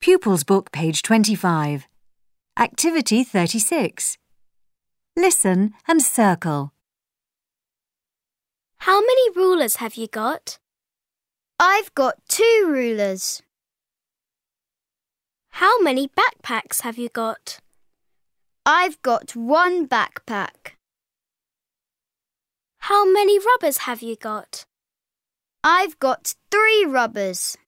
Pupils Book, page 25. Activity 36. Listen and circle. How many rulers have you got? I've got 2 rulers. How many backpacks have you got? I've got 1 backpack. How many rubbers have you got? I've got 3 rubbers.